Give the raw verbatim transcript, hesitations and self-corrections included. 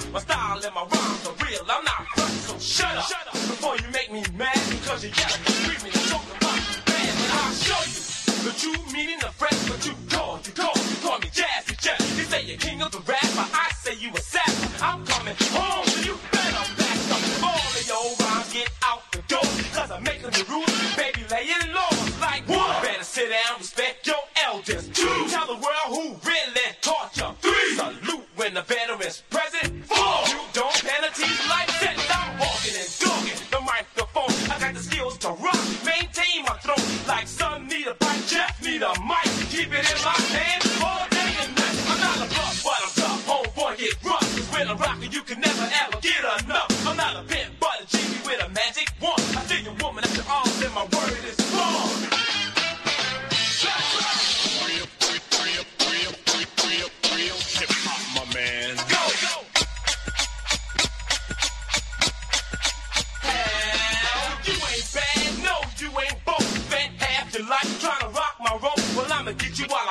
My style and my rhymes are real. I'm not front, so shut up. Shut up before you make me mad because you yell, you scream me, and talking about man. But I'll show you the true meaning of friends. But you call, you call, you call me Jazzy Jeff. You say you're king of the rap, but I say you a sapper. I'm coming home, so you better back up. All of your rhymes get out the door, cause I'm making the rules, baby, lay it low. Like one, better sit down, respect your elders. Two, tell the world who really taught you. Three, salute when the veteran's present. Four, you don't penalty life sentence. I'm walking and dogging the microphone. I got the skills to rock, maintain my throne. Like son need a bite, Jeff need a mic. Keep it in my hand all day and night. I'm not a bluff, but I'm tough. Homeboy, get rough. Cause when I'm rocking, you can never ever get enough. I'm not a pimp, but a genie with a magic wand. I see a woman at your arms and my word is born. Get you while